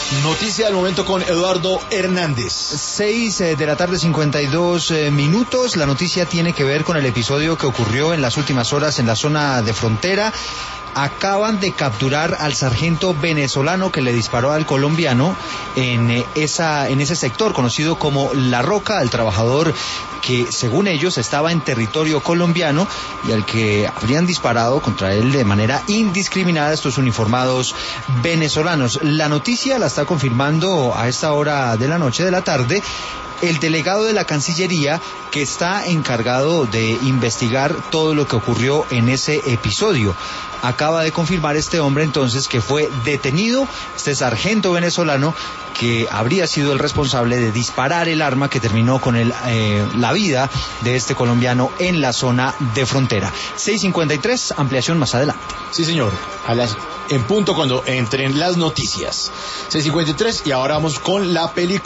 Noticia del momento con Eduardo Hernández. 6 de la tarde, 52 minutos. La noticia tiene que ver con el episodio que ocurrió en las últimas horas en la zona de frontera. Acaban de capturar al sargento venezolano que le disparó al colombiano en ese sector conocido como La Roca, al trabajador que según ellos estaba en territorio colombiano y al que habrían disparado contra él de manera indiscriminada estos uniformados venezolanos. La noticia la está confirmando a esta hora de la noche, de la tarde, el delegado de la Cancillería, que está encargado de investigar todo lo que ocurrió en ese episodio. Acaba de confirmar este hombre entonces que fue detenido, este sargento venezolano, que habría sido el responsable de disparar el arma que terminó con la vida de este colombiano en la zona de frontera. 6:53, ampliación más adelante. Sí, señor, en punto cuando entren las noticias. 6:53 y ahora vamos con la película.